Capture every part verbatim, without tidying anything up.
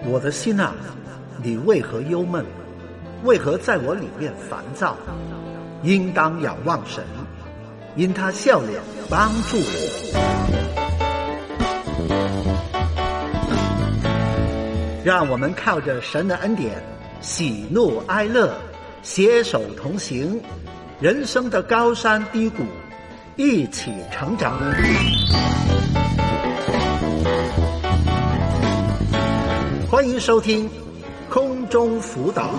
我的心啊，你为何忧闷？为何在我里面烦躁？应当仰望神，因他笑脸帮助我。让我们靠着神的恩典，喜怒哀乐，携手同行，人生的高山低谷，一起成长。欢迎收听空中辅导。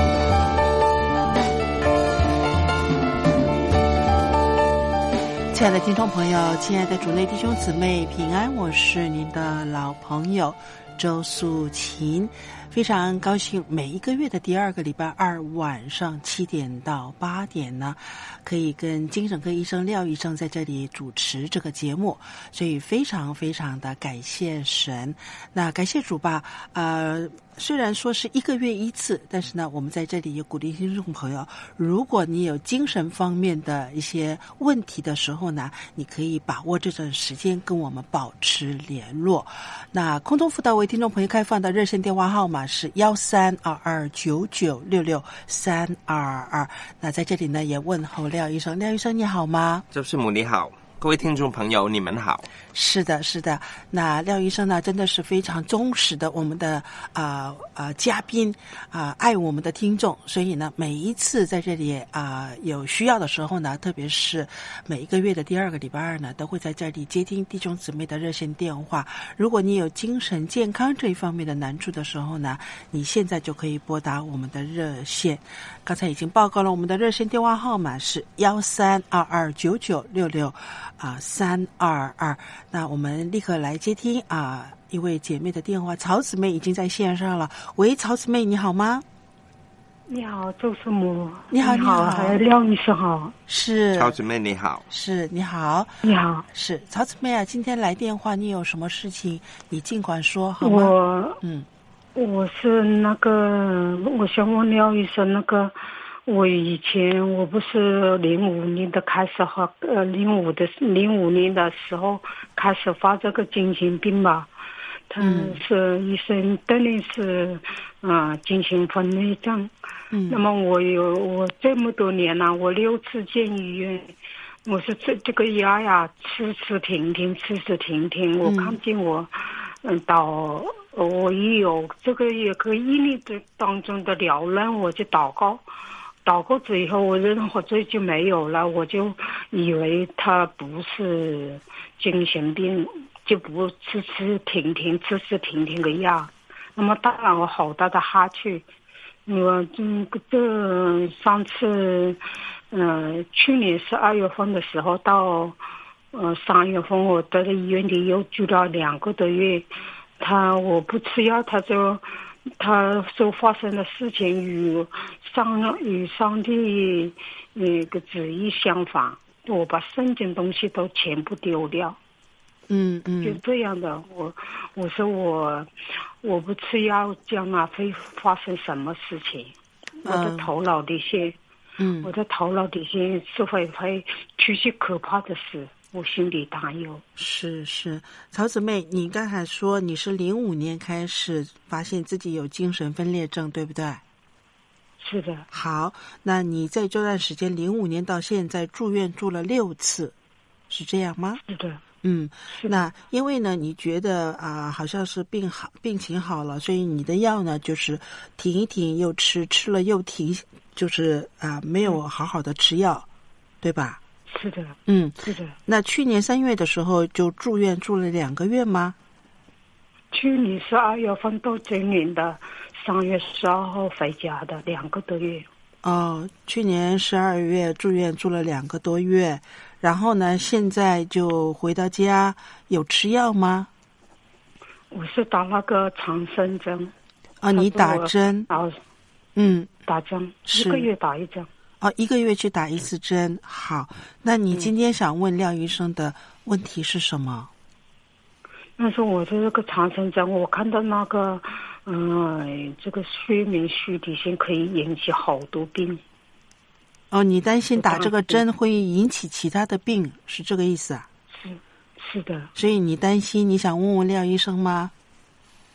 亲爱的听众朋友，亲爱的主内弟兄姊妹平安，我是您的老朋友周素琴，非常高兴每一个月的第二个礼拜二晚上七点到八点呢，可以跟精神科医生廖医生在这里主持这个节目，所以非常非常的感谢神。那感谢主吧，呃虽然说是一个月一次，但是呢，我们在这里也鼓励听众朋友，如果你有精神方面的一些问题的时候呢，你可以把握这段时间跟我们保持联络。那空中辅导为听众朋友开放的热线电话号码是幺三二二九九六六三二二。那在这里呢，也问候廖医生，廖医生你好吗？ 周师母你好，各位听众朋友你们好。 是的是的，那廖医生呢真的是非常忠实的我们的啊啊、呃呃、嘉宾啊、呃、爱我们的听众，所以呢每一次在这里啊、呃、有需要的时候呢，特别是每一个月的第二个礼拜二呢，都会在这里接听弟兄姊妹的热线电话。如果你有精神健康这一方面的难处的时候呢，你现在就可以拨打我们的热线。刚才已经报告了，我们的热线电话号码是幺三二二九九六六啊三二二。那我们立刻来接听啊一位姐妹的电话，曹姊妹已经在线上了。喂，曹姊妹你好吗？ 你好，周师母。 你好， 你好，还有廖医生好。 是曹姊妹你好。 是你好。 你好。 是曹姊妹啊，今天来电话，你有什么事情你尽管说好吗？ 我嗯， 我是那个，我想问廖医生，那个我以前我不是零五年的开始哈，呃，零五的零五年的时候开始发这个精神病吧，他是医生断定是啊、呃、精神分裂症。嗯，那么我有我这么多年了，我六次进医院，我是这这个药呀吃吃停停，吃吃停停，我看见我嗯到。我一有这个一个毅力的当中的缭乱，我就祷告，祷告之后我任何罪就没有了，我就以为他不是精神病，就不吃吃停停吃吃停停的药。那么当然我好大的哈欠，我这这上次嗯、呃、去年十二月份的时候到呃三月份我待在医院里又住了两个多月。他我不吃药，他就他所发生的事情与上与上帝那个旨意相反，我把圣经东西都全部丢掉。 嗯嗯， 就这样的，我我说我我不吃药，将来会发生什么事情？我的头脑里些，嗯，我的头脑里些是会会出现可怕的事。我心里担忧。 是是，曹姊妹，你刚才说你是零五年开始发现自己有精神分裂症，对不对？ 是的。 好，那你在这段时间零五年到现在住院住了六次，是这样吗？ 是的。 嗯，那因为呢，你觉得啊、呃，好像是病好，病情好了，所以你的药呢，就是停一停又吃，吃了又停，就是啊、呃，没有好好的吃药，对吧？ 是的， 嗯， 是的。 那去年三月的时候就住院住了两个月吗？ 去年十二月份到今年的三月十二号回家的，两个多月。 哦，去年十二月住院住了两个多月，然后呢，现在就回到家，有吃药吗？ 我是打那个长生针。 啊，你打针？ 打， 嗯， 打针，一个月打一针。 哦，一个月去打一次针。好，那你今天想问廖医生的问题是什么？ 那时候我这个长生针，我看到那个，嗯、呃，这个睡眠虚体性可以引起好多病。 哦，你担心打这个针会引起其他的病，是这个意思啊？ 是，是的。 所以你担心，你想问问廖医生吗？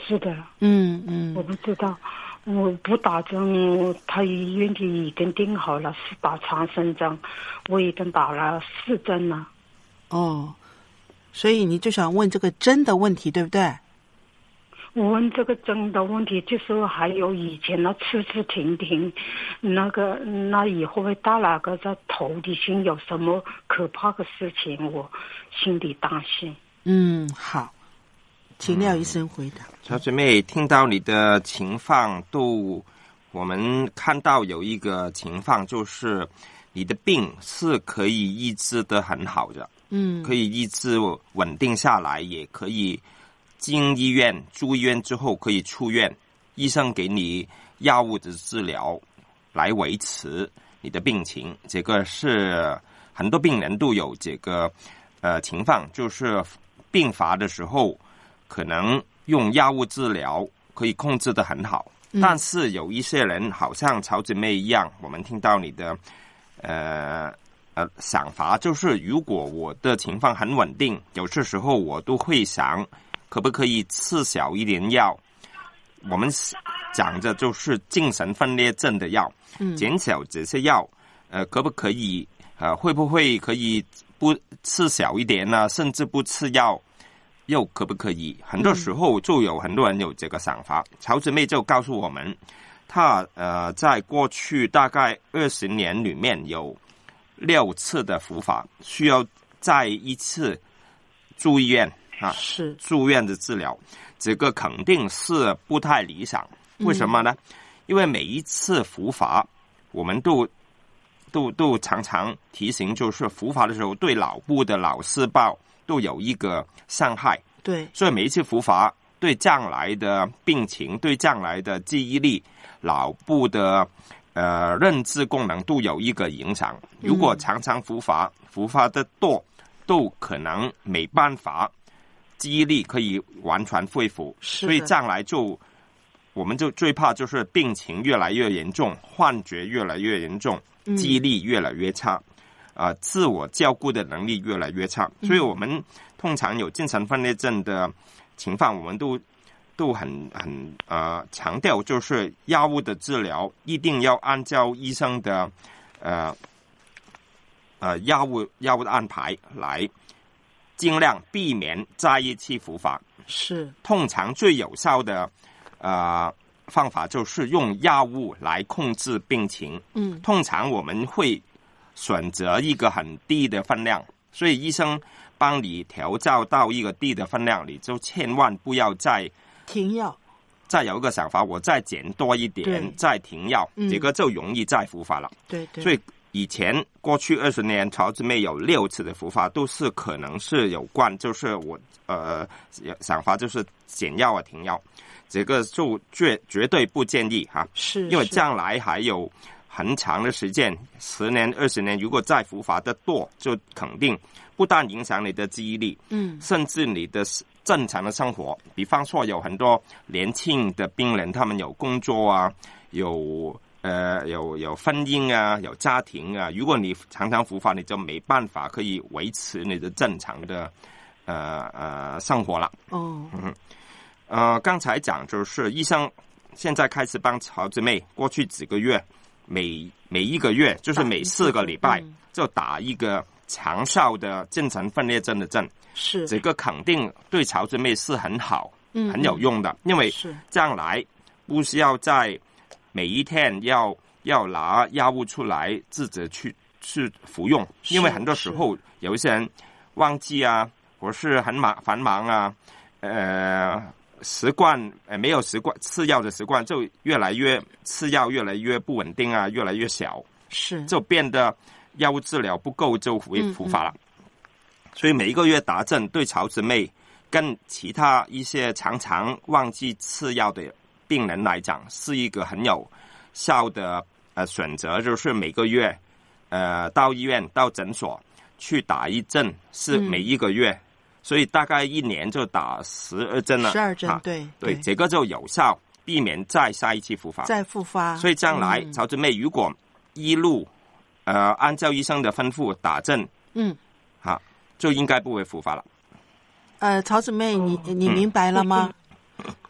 是的。 嗯嗯， 我不知道，我不打针，他医院里已经订好了是打长生针，我已经打了四针了。 哦，所以你就想问这个针的问题，对不对？ 我问这个针的问题，就是还有以前的吃吃停停，那个那以后会大哪个在头里心有什么可怕的事情，我心里担心。 嗯，好，请廖医生回答。 小姐妹，听到你的情况，都我们看到有一个情况，就是你的病是可以医治的很好的， 嗯， 可以医治稳定下来，也可以进医院住医院之后可以出院，医生给你药物的治疗来维持你的病情。这个是很多病人都有这个呃情况，就是病发的时候可能用药物治疗可以控制得很好， 嗯， 但是有一些人好像曹姊妹一样，我们听到你的呃呃想法，就是如果我的情况很稳定，有些时候我都会想可不可以吃小一点药，我们讲的就是精神分裂症的药， 嗯， 减少这些药，呃，可不可以呃，会不会可以不吃小一点呢？甚至不吃药，又可不可以？很多时候就有很多人有这个想法。嗯，曹姊妹就告诉我们，她呃，在过去大概二十年里面有六次的复发，需要再一次住院啊， 是住院的治疗，这个肯定是不太理想。为什么呢？嗯，因为每一次复发，我们都都都常常提醒，就是复发的时候对脑部的脑细胞都有一个伤害。 对，所以每一次复发对将来的病情、对将来的记忆力、脑部的呃认知功能都有一个影响。如果常常复发，复发的多，都可能没办法记忆力可以完全恢复，所以将来就我们就最怕就是病情越来越严重，幻觉越来越严重，记忆力越来越差，啊、呃，自我照顾的能力越来越差。所以我们通常有精神分裂症的情况，我们都都很很呃强调，就是药物的治疗一定要按照医生的呃呃药物药物的安排来，尽量避免再一次复发。 是， 通常最有效的呃方法就是用药物来控制病情。嗯，通常我们会选择一个很低的分量，所以医生帮你调教到一个低的分量，你就千万不要再停药。 再有一个想法，我再减多一点，再停药，嗯，这个就容易再复发了。 对对， 所以以前过去二十年，曹姊妹有六次的复发，都是可能是有关，就是我呃想法就是减药啊停药，这个就绝绝对不建议哈， 是， 因为将来还有很长的时间，十年二十年，如果再复发的多，就肯定不但影响你的记忆力，嗯，甚至你的正常的生活。比方说有很多年轻的病人，他们有工作啊，有呃有有婚姻啊，有家庭啊，如果你常常复发，你就没办法可以维持你的正常的呃呃生活了。哦，嗯，呃，刚才讲就是医生现在开始帮曹姊妹，过去几个月每每一个月就是每四个礼拜就打一个长效的精神分裂症的针， 是这个肯定对曹姊妹是很好，嗯，很有用的，因为将来不需要在每一天要要拿药物出来自己去去服用，因为很多时候有一些人忘记啊，或是很忙繁忙啊，呃。习惯呃没有习惯吃药的习惯，就越来越吃药越来越不稳定啊，越来越小， 是就变得药物治疗不够就会复发了。嗯嗯，所以每一个月打针对曹姊妹跟其他一些常常忘记吃药的病人来讲，是一个很有效的呃选择，就是每个月呃到医院到诊所去打一针，是每一个月。嗯，所以大概一年就打十二针了， 十二针，对对，这个就有效，避免再下一次复发， 再复发。 所以将来，嗯，曹姊妹如果一路呃按照医生的吩咐打针，嗯，好，就应该不会复发了。 呃，曹姊妹，你你明白了吗？ 嗯，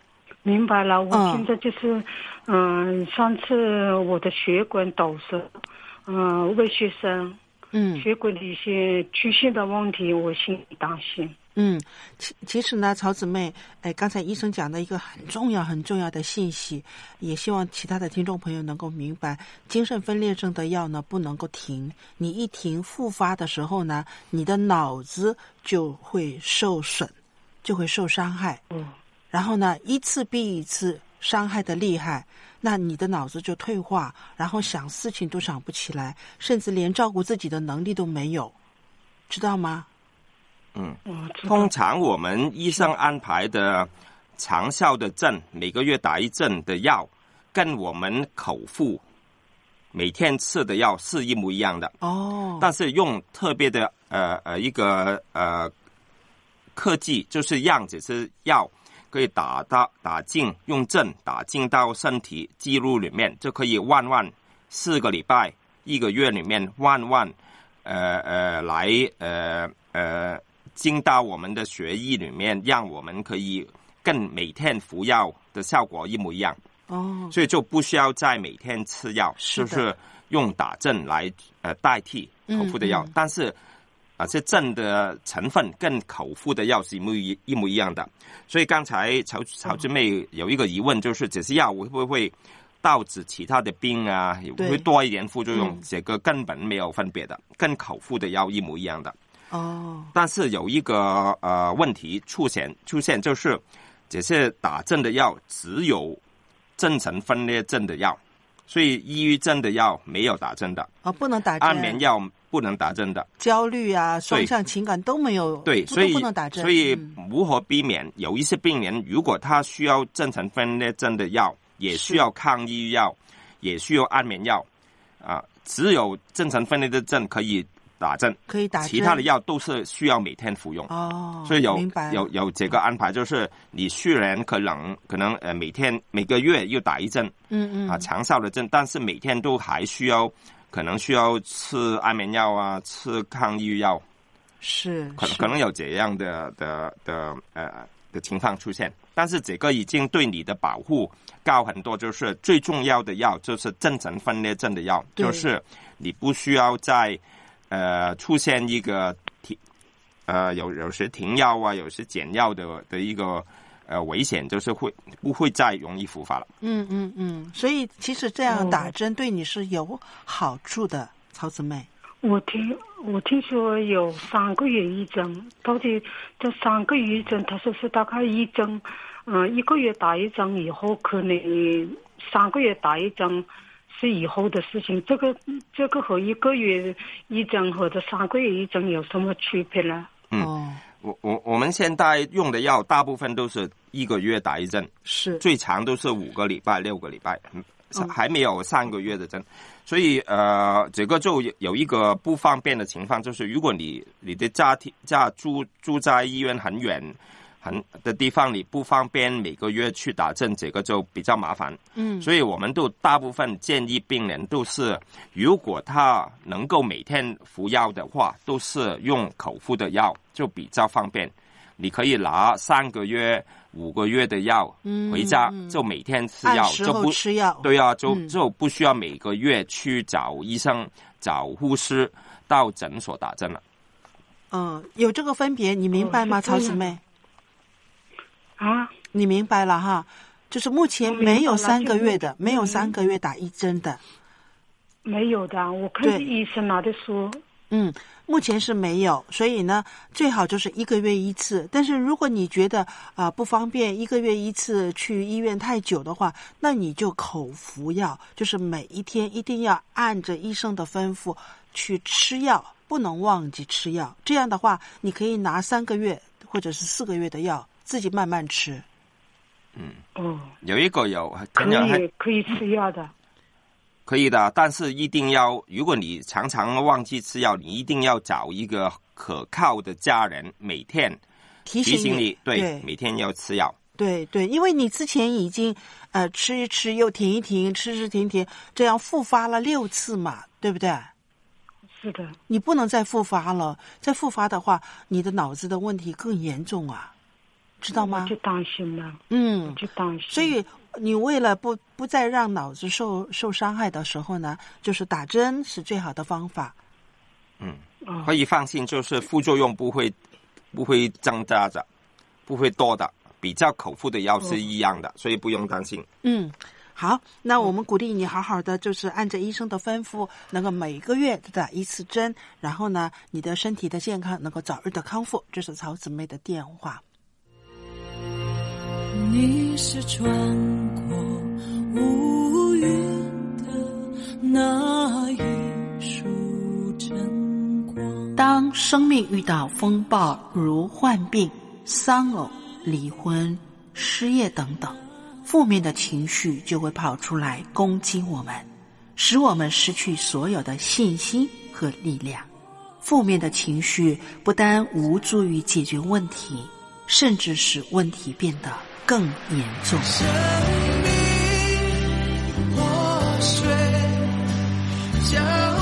明白了，我现在就是，嗯、呃，上次我的血管堵塞，嗯、呃，胃血栓，嗯，血管的一些出现的问题，我心里担心。 嗯，其其实呢，曹姊妹，哎，刚才医生讲的一个很重要、很重要的信息，也希望其他的听众朋友能够明白，精神分裂症的药呢不能够停，你一停复发的时候呢，你的脑子就会受损，就会受伤害。嗯，然后呢，一次比一次伤害的厉害，那你的脑子就退化，然后想事情都想不起来，甚至连照顾自己的能力都没有，知道吗？ 嗯，通常我们医生安排的长效的针，每个月打一针的药，跟我们口服每天吃的药是一模一样的。哦，但是用特别的呃呃一个呃科技，就是让这些药可以打到打进，用针打进到身体肌肉里面，就可以万万四个礼拜一个月里面万万呃呃来呃呃。进到我们的血液里面，让我们可以跟每天服药的效果一模一样。哦，所以就不需要再每天吃药，就是用打针来呃代替口服的药。嗯嗯、但是啊，这针的成分跟口服的药是一模一一模一样的。所以刚才曹曹姊妹有一个疑问，就是这些药会不会导致其他的病啊，会多一点副作用？嗯、这个根本没有分别的，跟口服的药一模一样的。哦，但是有一个呃问题出现，出现就是这些打针的药只有精神分裂症的药，所以抑郁症的药没有打针的。哦， 不能打针。 安眠药不能打针的。 焦虑啊，双向情感都没有。 对，所以不能打针。 所以如何避免？嗯、有一些病人如果他需要精神分裂症的药，也需要抗抑郁药，也需要安眠药啊、呃，只有精神分裂的症可以打针， 可以打针， 其他的药都是需要每天服用。哦，所以有有有这个安排，就是你虽然可能可能呃每天每个月又打一针，嗯嗯啊长效的针，但是每天都还需要可能需要吃安眠药啊，吃抗抑郁药， 是可可能有这样的的的呃的情况出现。但是这个已经对你的保护高很多，就是最重要的药就是精神分裂症的药，就是你不需要在呃，出现一个停，呃，有有时停药啊，有时减药的的一个呃危险，就是会不会再容易复发了？ 嗯嗯嗯，所以其实这样打针对你是有好处的，曹姊妹。 我听我听说有三个月一针，到底这三个月一针，他说是大概一针，嗯、呃，一个月打一针以后，可能三个月打一针。是以后的事情，这个这个和一个月一针或者三个月一针有什么区别呢？ 嗯，我我我们现在用的药大部分都是一个月打一针， 是最长都是五个礼拜、六个礼拜，嗯、还没有三个月的针。所以呃，这个就有一个不方便的情况，就是如果你你的家庭家住住在医院很远。很的地方你不方便每个月去打针，这个就比较麻烦。嗯，所以我们都大部分建议病人都是，如果他能够每天服药的话，都是用口服的药，就比较方便。你可以拿三个月、五个月的药回家，嗯、就每天吃药， 就不吃药。 对啊，就、嗯、就不需要每个月去找医生、找护士到诊所打针了。 嗯，有这个分别，你明白吗，曹姊妹？ 啊， 你明白了哈，就是目前没有三个月的，没有三个月打一针的， 没有的。我看医生拿的书， 嗯，目前是没有，所以呢，最好就是一个月一次。但是如果你觉得啊、呃、不方便，一个月一次去医院太久的话，那你就口服药，就是每一天一定要按着医生的吩咐去吃药，不能忘记吃药。这样的话，你可以拿三个月或者是四个月的药。自己慢慢吃， 嗯，哦，有一个有可以可以吃药的， 可以的，但是一定要，如果你常常忘记吃药，你一定要找一个可靠的家人，每天提醒你， 醒你对， 对每天要吃药。 对对，因为你之前已经呃吃一吃又停一停，吃吃停停，这样复发了六次嘛，对不对？ 是的， 你不能再复发了，再复发的话，你的脑子的问题更严重啊。 知道吗？ 我就担心了， 嗯， 我就担心。 所以你为了不不再让脑子受受伤害的时候呢，就是打针是最好的方法。 嗯，可以放心，就是副作用不会不会增加的，不会多的，比较口服的药是一样的，所以不用担心。 嗯。好，那我们鼓励你好好的，就是按照医生的吩咐，能够每个月打一次针，然后呢，你的身体的健康能够早日的康复。这是曹姊妹的电话。 你是穿过乌云的那一束晨光。 当生命遇到风暴，如患病、丧偶、离婚、失业等等，负面的情绪就会跑出来攻击我们，使我们失去所有的信心和力量。负面的情绪不但无助于解决问题，甚至使问题变得更严重。 生命活水浇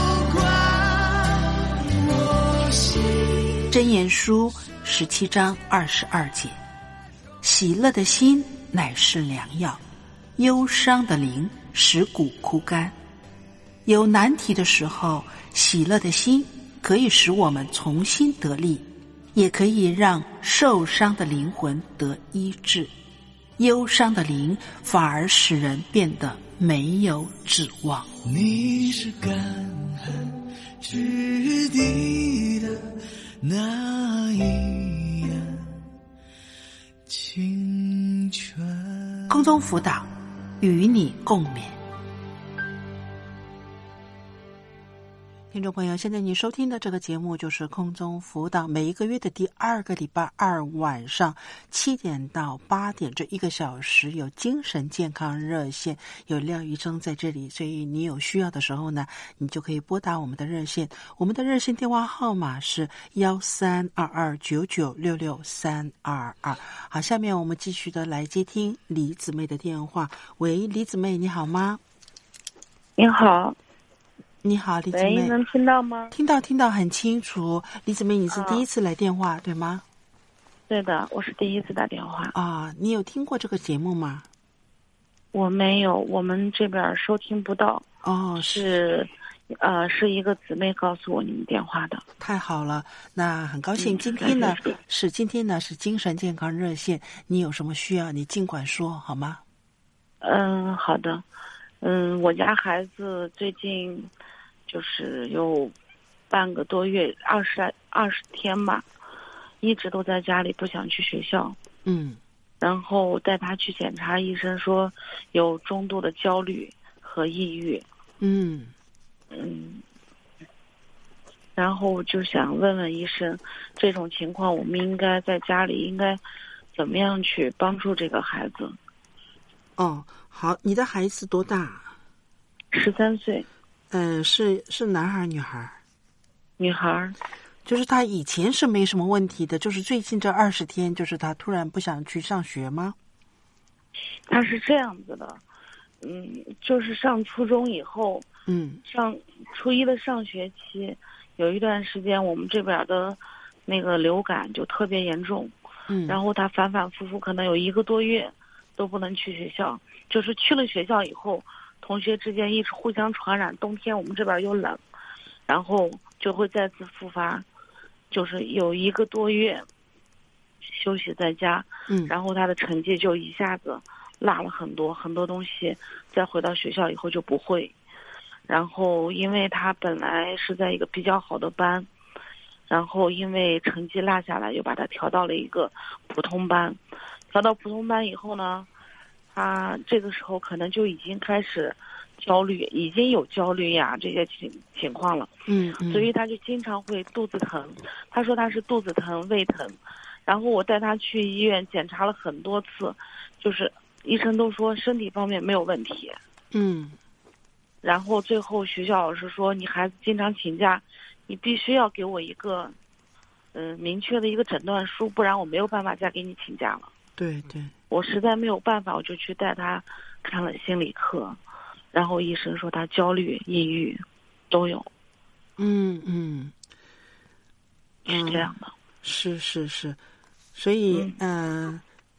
灌我心。 箴言书十七章二十二节，喜乐的心乃是良药，忧伤的灵使骨枯干。有难题的时候，喜乐的心可以使我们重新得力，也可以让受伤的灵魂得医治。忧伤的灵反而使人变得没有指望。 你是干旱之地的那一样清泉。 空中辅导，与你共勉。听众朋友，现在你收听的这个节目就是空中辅导，每一个月的第二个礼拜二晚上七点到八点这一个小时有精神健康热线，有廖医生在这里，所以你有需要的时候呢，你就可以拨打我们的热线，我们的热线电话号码是幺三二二九九六六三二二。好，下面我们继续的来接听李姊妹的电话。喂，李姊妹，你好吗？ 你好。 你好，李姊妹。 喂，能听到吗？ 听到，听到，很清楚。李姊妹，你是第一次来电话， 啊、 对吗？ 对的，我是第一次打电话。 啊，你有听过这个节目吗？ 我没有，我们这边收听不到。 哦， 是，呃，是一个姊妹告诉我你们电话的。 太好了，那很高兴。今天呢，嗯、是今天呢是精神健康热线，你有什么需要，你尽管说，好吗？ 嗯，好的。嗯，我家孩子最近就是有半个多月，二十二十天吧，一直都在家里，不想去学校。 嗯， 然后带他去检查，医生说有中度的焦虑和抑郁。 嗯嗯，然后就想问问医生，这种情况我们应该在家里应该怎么样去帮助这个孩子？ 哦，好，你的孩子多大？ 十三岁。 嗯、呃，是是男孩女孩？ 女孩。 就是他以前是没什么问题的，就是最近这二十天，就是他突然不想去上学吗？ 他是这样子的，嗯，就是上初中以后， 嗯， 上初一的上学期，有一段时间我们这边的那个流感就特别严重， 嗯， 然后他反反复复可能有一个多月都不能去学校，就是去了学校以后，同学之间一直互相传染，冬天我们这边又冷，然后就会再次复发，就是有一个多月休息在家， 嗯， 然后他的成绩就一下子落了很多很多东西，再回到学校以后就不会。然后因为他本来是在一个比较好的班，然后因为成绩落下来，又把他调到了一个普通班。调到普通班以后呢，他这个时候可能就已经开始焦虑，已经有焦虑呀这些情情况了。 嗯嗯， 所以他就经常会肚子疼。他说他是肚子疼、胃疼，然后我带他去医院检查了很多次，就是医生都说身体方面没有问题。 嗯。 然后最后学校老师说，你孩子经常请假，你必须要给我一个嗯、呃、明确的一个诊断书，不然我没有办法再给你请假了。 对对， 我实在没有办法，我就去带他看了心理课，然后医生说他焦虑、抑郁都有。 嗯嗯， 是这样的。 是是是，所以嗯、呃，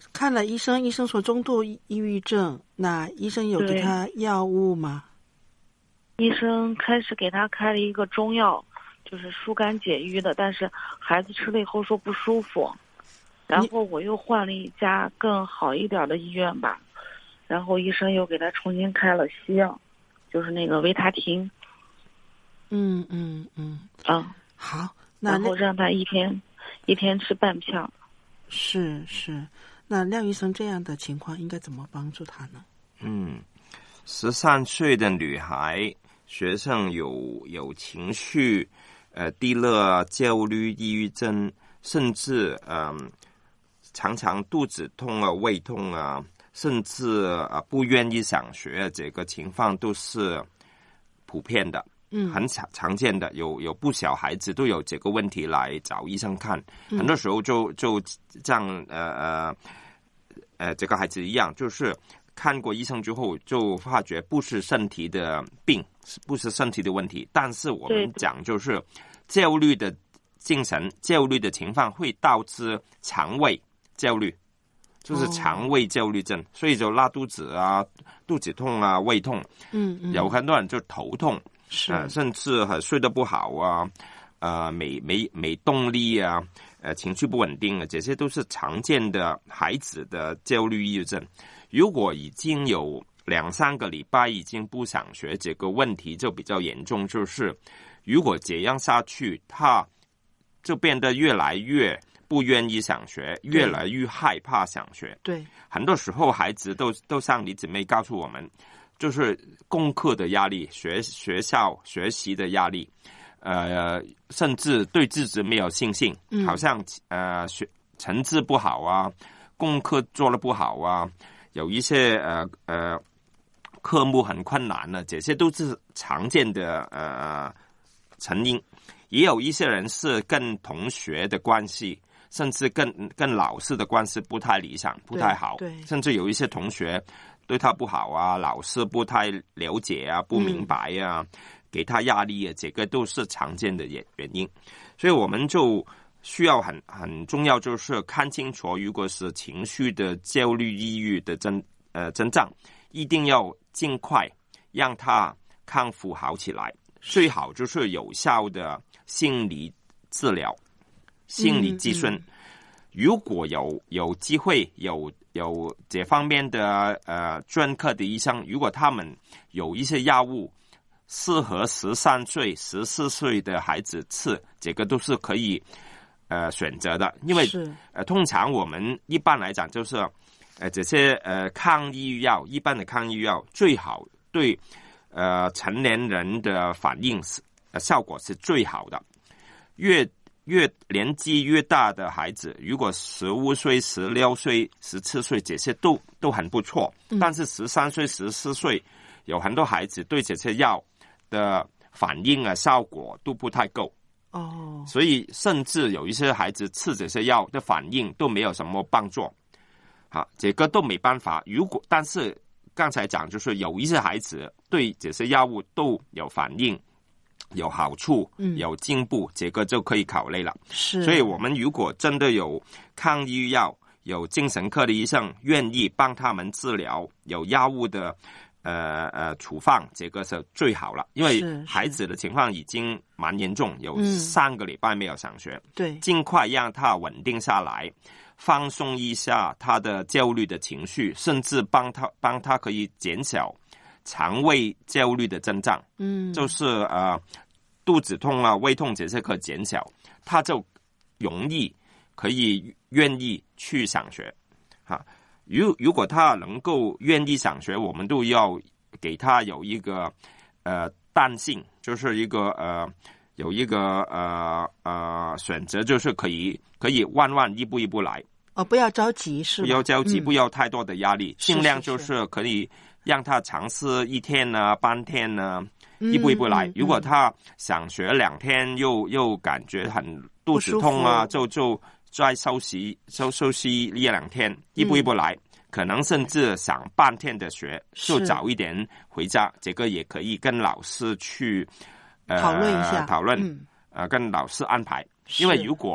看了医生，医生说中度抑郁症，那医生有给他药物吗？ 医生开始给他开了一个中药，就是疏肝解郁的，但是孩子吃了以后说不舒服，然后我又换了一家更好一点的医院吧，然后医生又给他重新开了西药，就是那个维他汀。 嗯嗯嗯嗯， 好，那然后让他一天一天吃半片。 是是，那廖医生这样的情况应该怎么帮助他呢？ 嗯，十三岁的女孩学生有有情绪呃低落、焦虑、抑郁症，甚至嗯、呃、常常肚子痛啊、胃痛啊，甚至啊、呃、不愿意上学，这个情况都是普遍的。嗯，很常常见的，有有不少孩子都有这个问题来找医生看，嗯、很多时候就就像呃呃呃这个孩子一样，就是看过医生之后就发觉不是身体的病，不是身体的问题，但是我们讲就是焦虑的精神、焦虑的情况会导致肠胃焦虑，就是肠胃焦虑症，哦、所以就拉肚子啊、肚子痛啊、胃痛，嗯嗯，有很多人就头痛。是、呃，甚至还睡得不好啊，呃，没没没动力啊，呃，情绪不稳定啊，这些都是常见的孩子的焦虑抑郁症。如果已经有两三个礼拜已经不上学，这个问题就比较严重。就是如果这样下去，他就变得越来越不愿意上学，越来越害怕上学。对，很多时候孩子都都像你姊妹告诉我们。就是功课的压力，学学校学习的压力，呃，甚至对自己没有信心，嗯、好像呃学成绩不好啊，功课做得不好啊，有一些呃呃科目很困难呢，这些都是常见的呃成因。也有一些人是跟同学的关系，甚至跟跟老师的关系不太理想，不太好，对，对甚至有一些同学。对他不好啊，老师不太了解啊，不明白啊，嗯、给他压力啊，这个都是常见的原原因。所以我们就需要很很重要，就是看清楚，如果是情绪的焦虑、抑郁的症呃症状，一定要尽快让他康复好起来。最好就是有效的心理治疗、心理咨询。嗯嗯如果有有机会有有这方面的呃专科的医生，如果他们有一些药物适合十三岁、十四岁的孩子吃，这个都是可以呃选择的。因为呃通常我们一般来讲就是呃这些呃抗抑郁药，一般的抗抑郁药最好对呃成年人的反应是、呃、效果是最好的，越。越年纪越大的孩子，如果十五岁、十六岁、十七岁，这些都都很不错。嗯、但是十三岁、十四岁，有很多孩子对这些药的反应啊、效果都不太够。哦，所以甚至有一些孩子吃这些药的反应都没有什么帮助。好，这个都没办法。如果但是刚才讲，就是有一些孩子对这些药物都有反应。有好处，有进步，嗯、这个就可以考虑了。是，所以我们如果真的有抗抑郁药，有精神科的医生愿意帮他们治疗，有药物的呃呃处方，这个是最好了。因为孩子的情况已经蛮严重，有三个礼拜没有上学，对、嗯，尽快让他稳定下来，放松一下他的焦虑的情绪，甚至帮他帮他可以减少。肠胃焦虑的症状，嗯，就是呃肚子痛啊、胃痛这些可减少，他就容易可以愿意去上学，哈。如如果他能够愿意上学，我们都要给他有一个呃弹性，就是一个呃有一个呃呃选择，就是可以可以慢慢一步一步来。 哦，不要着急，是吧？ 不要着急，嗯、不要太多的压力，尽量就是可以。让他尝试一天呢、半天呢，一步一步来。嗯嗯、如果他想学两天又，又又感觉很肚子痛啊，就就再休息休休息一两天，一步一步来。嗯、可能甚至想半天的学，就早一点回家。这个也可以跟老师去呃讨论一下， 讨论、嗯、呃跟老师安排。因为如果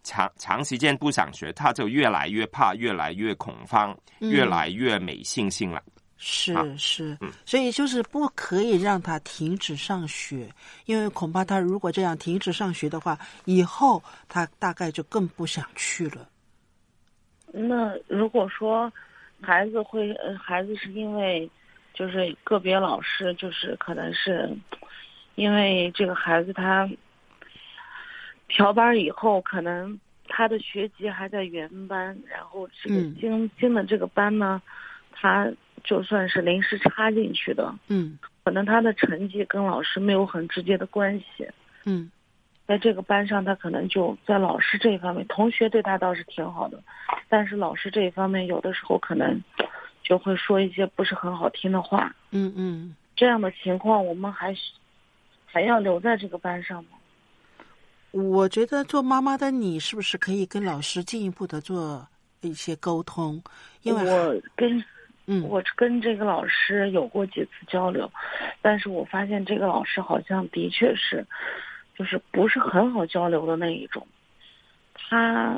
长长时间不想学，他就越来越怕，越来越恐慌， 嗯、 越来越没信心了。 是、 啊、 是、 嗯， 所以就是不可以让他停止上学，因为恐怕他如果这样停止上学的话，以后他大概就更不想去了。 那如果说孩子会，呃，孩子是因为就是个别老师，就是可能是因为这个孩子他调班以后，可能他的学籍还在原班，然后这个新、嗯、新的这个班呢，他就算是临时插进去的， 嗯， 可能他的成绩跟老师没有很直接的关系， 嗯， 在这个班上，他可能就在老师这一方面，同学对他倒是挺好的，但是老师这一方面有的时候可能就会说一些不是很好听的话。 嗯嗯， 这样的情况，我们还还要留在这个班上吗？ 我觉得做妈妈的你是不是可以跟老师进一步的做一些沟通？因为我跟嗯， 我跟这个老师有过几次交流，但是我发现这个老师好像的确是就是不是很好交流的那一种，他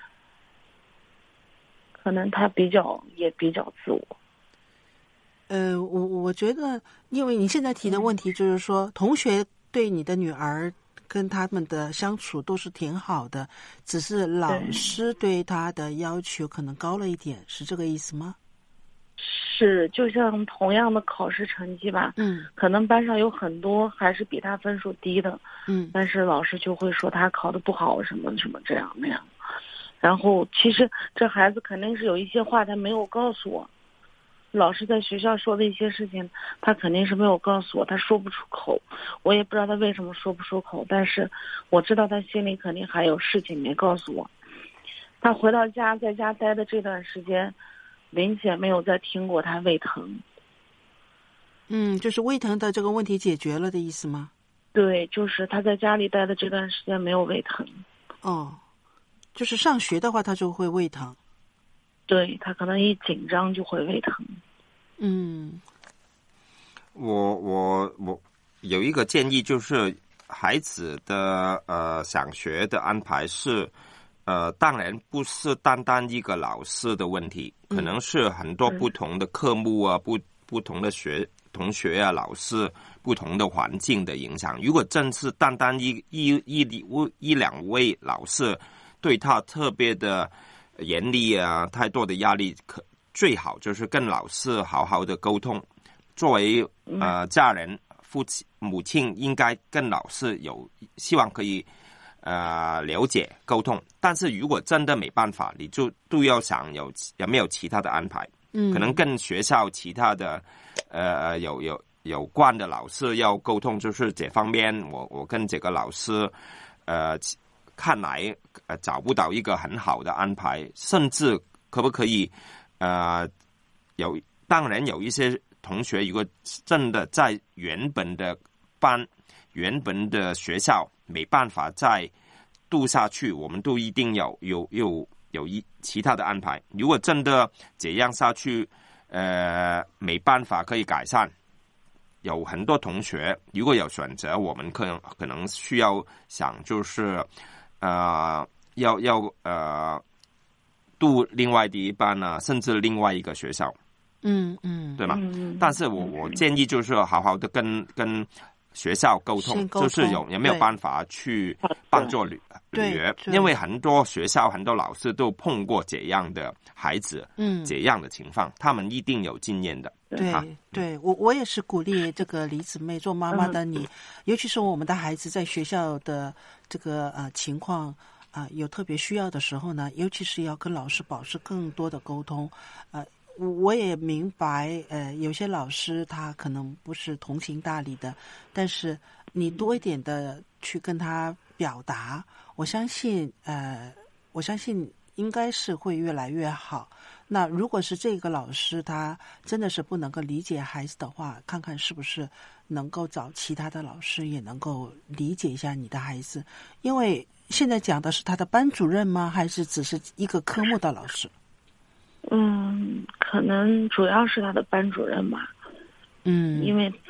可能他比较也比较自我。 呃，我我觉得，因为你现在提的问题就是说，同学对你的女儿跟他们的相处都是挺好的，只是老师对她的要求可能高了一点，是这个意思吗？ 是，就像同样的考试成绩吧， 嗯， 可能班上有很多还是比他分数低的， 嗯， 但是老师就会说他考得不好，什么什么这样那样。然后其实这孩子肯定是有一些话他没有告诉我，老师在学校说的一些事情，他肯定是没有告诉我，他说不出口，我也不知道他为什么说不出口，但是我知道他心里肯定还有事情没告诉我。他回到家，在家待的这段时间，明显没有再听过他胃疼。 嗯，就是胃疼的这个问题解决了的意思吗？ 对，就是他在家里待的这段时间没有胃疼。 哦，就是上学的话他就会胃疼。 对，他可能一紧张就会胃疼。 嗯， 我我我有一个建议，就是孩子的呃想学的安排是呃，当然不是单单一个老师的问题，可能是很多不同的科目啊，嗯、不不同的学同学啊，老师不同的环境的影响。如果真是单单一一一一一两位老师对他特别的严厉啊，太多的压力，可最好就是跟老师好好的沟通。作为呃家人，父亲母亲应该跟老师有希望可以呃了解沟通。但是如果真的没办法，你就都要想有有没有其他的安排。嗯，可能跟学校其他的呃有有有关的老师要沟通，就是这方面我我跟这个老师呃。看来呃找不到一个很好的安排，甚至可不可以呃有当然有一些同学如果真的在原本的班原本的学校没办法再读下去，我们都一定有有有有一其他的安排。如果真的这样下去呃没办法可以改善，有很多同学如果有选择，我们可能可能需要想就是呃，要要呃，读另外的一班呢，甚至另外一个学校， 嗯嗯， 对吗？ 嗯、 但是我我建议就是好好的跟跟学校沟通， 沟通就是有有没有办法去帮助旅旅游，因为很多学校很多老师都碰过这样的孩子，嗯，这样的情况，他们一定有经验的。 对、啊、对，我我也是鼓励这个李姊妹做妈妈的你，嗯、尤其是我们的孩子在学校的这个呃情况啊、呃、有特别需要的时候呢，尤其是要跟老师保持更多的沟通。呃，我也明白，呃，有些老师他可能不是通情达理的，但是你多一点的去跟他表达，我相信，呃，我相信应该是会越来越好。那如果是这个老师他真的是不能够理解孩子的话，看看是不是能够找其他的老师也能够理解一下你的孩子。因为现在讲的是他的班主任吗？还是只是一个科目的老师？ 嗯，可能主要是他的班主任吧。 嗯， 因为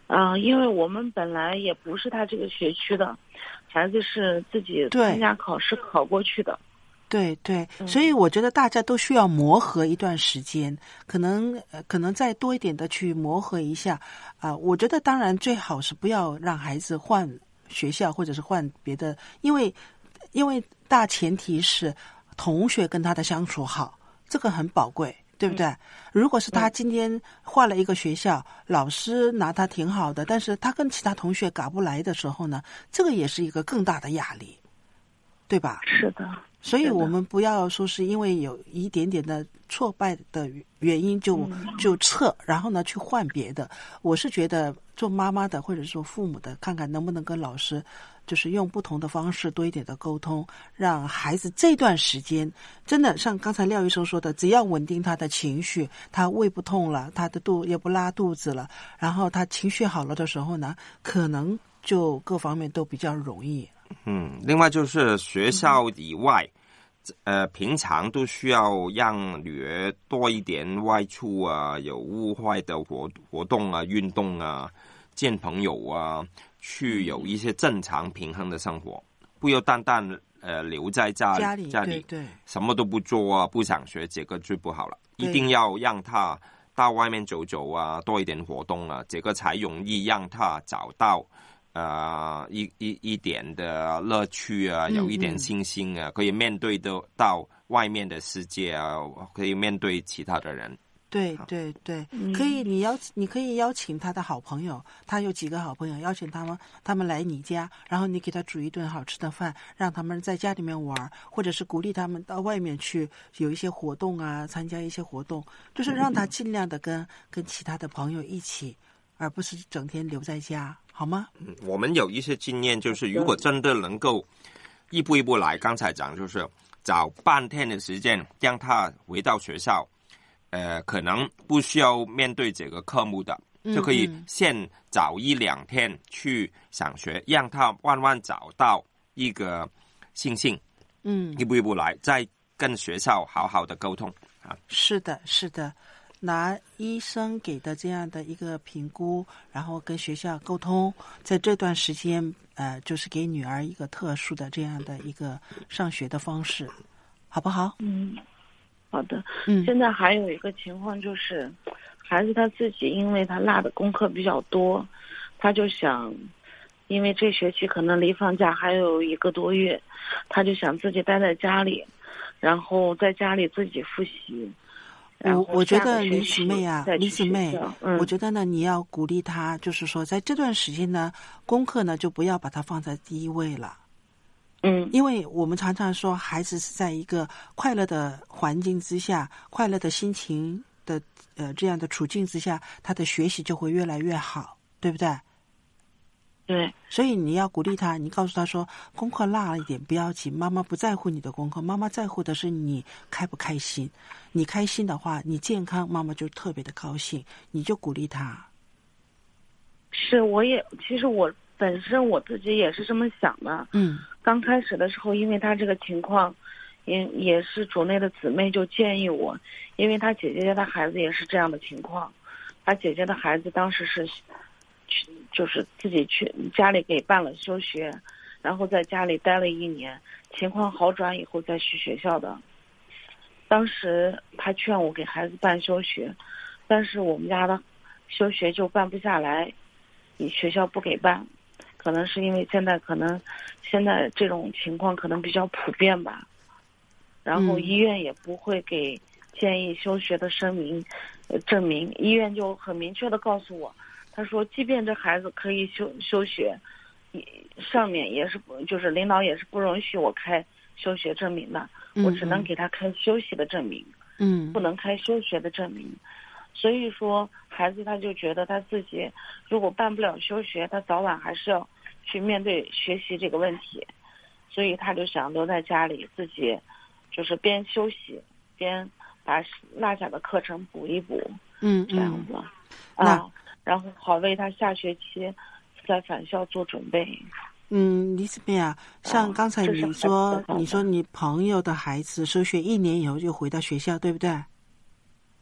啊、呃，因为我们本来也不是他这个学区的，孩子是自己参加考试考过去的。 对对，所以我觉得大家都需要磨合一段时间，可能呃可能再多一点的去磨合一下啊、呃。我觉得当然最好是不要让孩子换学校或者是换别的，因为因为大前提是同学跟他的相处好，这个很宝贵。对不对？嗯、如果是他今天换了一个学校，嗯、老师拿他挺好的，但是他跟其他同学搞不来的时候呢，这个也是一个更大的压力，对吧？ 是的。 所以我们不要说是因为有一点点的挫败的原因就、嗯、就撤，然后呢去换别的。我是觉得做妈妈的或者说父母的，看看能不能跟老师就是用不同的方式多一点的沟通，让孩子这段时间真的像刚才廖医生说的，只要稳定他的情绪，他胃不痛了，他的肚也不拉肚子了，然后他情绪好了的时候呢，可能就各方面都比较容易。 嗯，另外就是学校以外、嗯、呃，平常都需要让女儿多一点外出啊，有户外的活活动啊，运动啊，见朋友啊，去有一些正常平衡的生活，不要单单呃留在家里家里家里对对什么都不做啊，不想学，这个最不好了。一定要让他到外面走走啊，多一点活动啊，这个才容易让他找到呃一一一点的乐趣啊，有一点信心啊，嗯嗯可以面对得到外面的世界啊，可以面对其他的人。 对对对，可以你邀你可以邀请他的好朋友，他有几个好朋友，邀请他们他们来你家，然后你给他煮一顿好吃的饭，让他们在家里面玩，或者是鼓励他们到外面去有一些活动啊，参加一些活动，就是让他尽量的跟跟其他的朋友一起，而不是整天留在家，好吗？ 嗯，我们有一些经验，就是如果真的能够一步一步来，刚才讲就是找半天的时间让他回到学校。呃，可能不需要面对这个科目的，就可以先找一两天去想学，让他慢慢找到一个信心，嗯，一步一步来，再跟学校好好的沟通啊。 是的，是的，拿医生给的这样的一个评估，然后跟学校沟通，在这段时间，呃，就是给女儿一个特殊的这样的一个上学的方式，好不好？ 嗯。好的，嗯，现在还有一个情况就是，孩子他自己因为他落的功课比较多，他就想，因为这学期可能离放假还有一个多月，他就想自己待在家里，然后在家里自己复习。 我我觉得李姊妹啊，李姊妹，嗯，我觉得呢，你要鼓励他，就是说在这段时间呢，功课呢就不要把它放在第一位了。 嗯， 因为我们常常说，孩子是在一个快乐的环境之下，快乐的心情的呃这样的处境之下，他的学习就会越来越好，对不对？ 对。 所以你要鼓励他，你告诉他说，功课落了一点不要紧，妈妈不在乎你的功课，妈妈在乎的是你开不开心。你开心的话，你健康，妈妈就特别的高兴，你就鼓励他。 是，我也其实我本身我自己也是这么想的。 嗯。 刚开始的时候，因为他这个情况，也也是主内的姊妹就建议我，因为他姐姐家的孩子也是这样的情况，他姐姐的孩子当时是，去就是自己去家里给办了休学，然后在家里待了一年，情况好转以后再去学校的。当时他劝我给孩子办休学，但是我们家的休学就办不下来，你学校不给办。可能是因为现在可能现在这种情况可能比较普遍吧，然后医院也不会给建议休学的声明、呃、证明，医院就很明确的告诉我，他说即便这孩子可以休休学，上面也是就是领导也是不允许我开休学证明的，我只能给他开休息的证明， 嗯， 不能开休学的证明。所以说孩子他就觉得他自己如果办不了休学，他早晚还是要去面对学习这个问题，所以他就想留在家里，自己就是边休息边把落下的课程补一补， 嗯， 这样子啊，然后好为他下学期在返校做准备。 嗯，李姊妹啊，像刚才你说，你说你朋友的孩子休学一年以后就回到学校，对不对？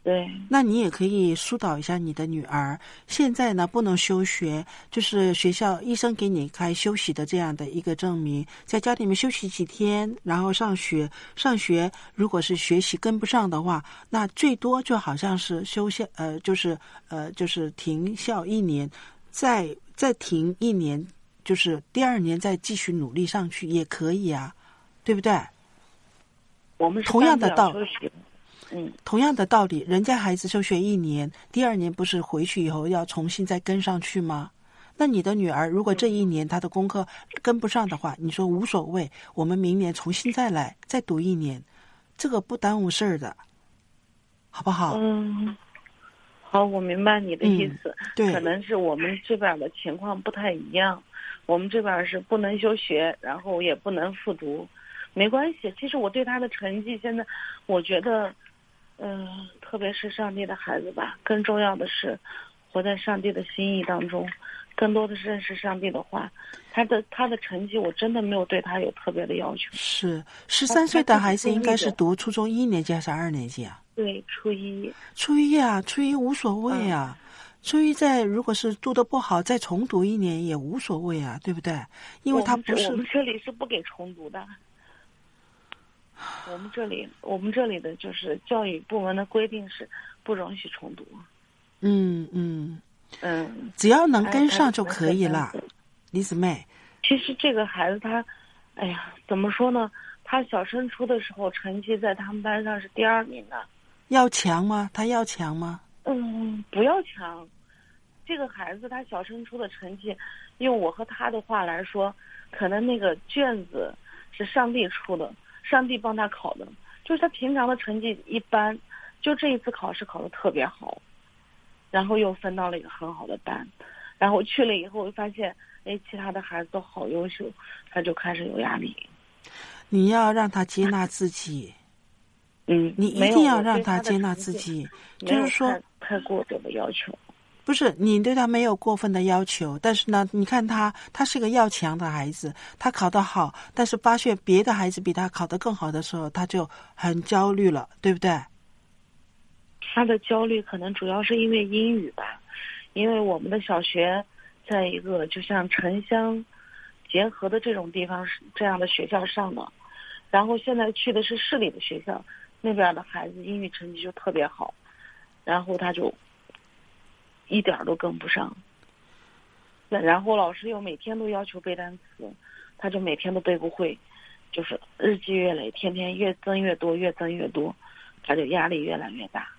对， 那你也可以疏导一下你的女儿。现在呢，不能休学，就是学校医生给你开休息的这样的一个证明，在家里面休息几天，然后上学。上学如果是学习跟不上的话，那最多就好像是休校，呃，就是呃，就是停校一年，再再停一年，就是第二年再继续努力上去也可以啊，对不对？ 我们是同样的道理。 嗯， 同样的道理，人家孩子休学一年，第二年不是回去以后要重新再跟上去吗？那你的女儿如果这一年她的功课跟不上的话，你说无所谓，我们明年重新再来，再读一年，这个不耽误事儿的，好不好？ 嗯，好，我明白你的意思。 嗯、对， 可能是我们这边的情况不太一样，我们这边是不能休学，然后也不能复读，没关系。其实我对她的成绩现在，我觉得。嗯、呃，特别是上帝的孩子吧，更重要的是活在上帝的心意当中，更多的是认识上帝的话。他的他的成绩，我真的没有对他有特别的要求。 是十三岁的孩子应该是读初中一年级还是二年级啊？ 对，初一。 初一啊，初一无所谓啊。嗯、初一在如果是读得不好，再重读一年也无所谓啊，对不对？因为他不是我们这里是不给重读的。我们这里，我们这里的就是教育部门的规定是不允许重读。 嗯嗯嗯， 只要能跟上就可以了，李姊妹。 其实这个孩子他，哎呀，怎么说呢？他小升初的时候成绩在他们班上是第二名的。 要强吗？他要强吗？ 嗯，不要强。这个孩子他小升初的成绩，用我和他的话来说，可能那个卷子是上帝出的。上帝帮他考的，就是他平常的成绩一般，就这一次考试考得特别好，然后又分到了一个很好的班，然后去了以后发现，哎，其他的孩子都好优秀，他就开始有压力。 你要让他接纳自己， 嗯， 你一定要让他接纳自己，就是说太过多的要求。 不是你对他没有过分的要求，但是呢，你看他，他是个要强的孩子，他考得好，但是发现别的孩子比他考得更好的时候，他就很焦虑了，对不对？ 他的焦虑可能主要是因为英语吧，因为我们的小学在一个就像城乡结合的这种地方，这样的学校上的，然后现在去的是市里的学校，那边的孩子英语成绩就特别好，然后他就一点都跟不上，然后老师又每天都要求背单词，他就每天都背不会，就是日积月累，天天越增越多，越增越多，他就压力越来越大。